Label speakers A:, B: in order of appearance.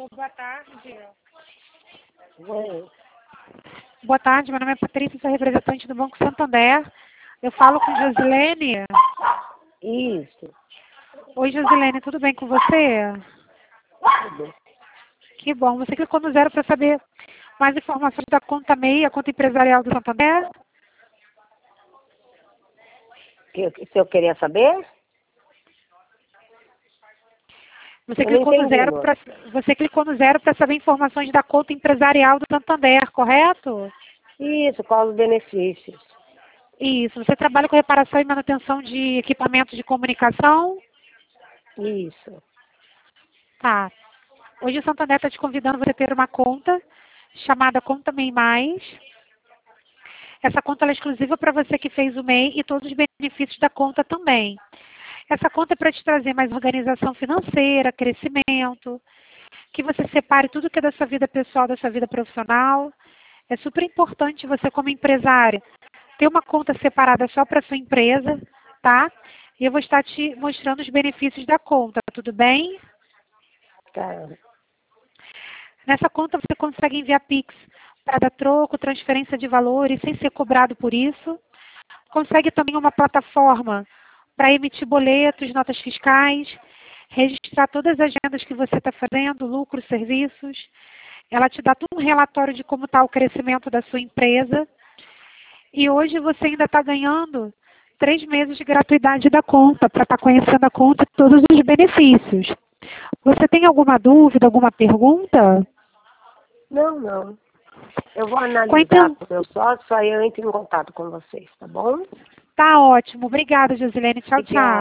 A: Boa tarde.
B: Oi.
A: Boa tarde, meu nome é Patrícia, sou representante do Banco Santander. Eu falo com Josilene.
B: Isso.
A: Oi, Josilene, tudo bem com você?
B: Tudo.
A: Que bom. Você clicou no 0 para saber mais informações da conta MEI, a conta empresarial do Santander?
B: Se eu queria saber?
A: Você
B: Eu não
A: clicou no
B: entendi,
A: 0
B: amor.
A: para saber informações da conta empresarial do Santander, correto?
B: Isso, quais os benefícios?
A: Isso. Você trabalha com reparação e manutenção de equipamentos de comunicação?
B: Isso.
A: Tá. Hoje o Santander está te convidando você a ter uma conta chamada Conta MEI Mais. Essa conta ela é exclusiva para você que fez o MEI e todos os benefícios da conta também. Essa conta é para te trazer mais organização financeira, crescimento, que você separe tudo que é da sua vida pessoal, da sua vida profissional. É super importante você, como empresária, ter uma conta separada só para sua empresa, tá? E eu vou estar te mostrando os benefícios da conta, tudo bem?
B: Tá.
A: Nessa conta você consegue enviar Pix para dar troco, transferência de valores, sem ser cobrado por isso. Consegue também uma plataforma para emitir boletos, notas fiscais, registrar todas as vendas que você está fazendo, lucros, serviços. Ela te dá todo um relatório de como está o crescimento da sua empresa. E hoje você ainda está ganhando 3 meses de gratuidade da conta, para estar conhecendo a conta e todos os benefícios. Você tem alguma dúvida, alguma pergunta?
B: Não. Eu vou
A: Com a
B: analisar
A: inten-
B: com o meu sócio, aí eu entro em contato com vocês, tá bom?
A: Tá ótimo. Obrigada, Josilene. Tchau, tchau.
B: Obrigada.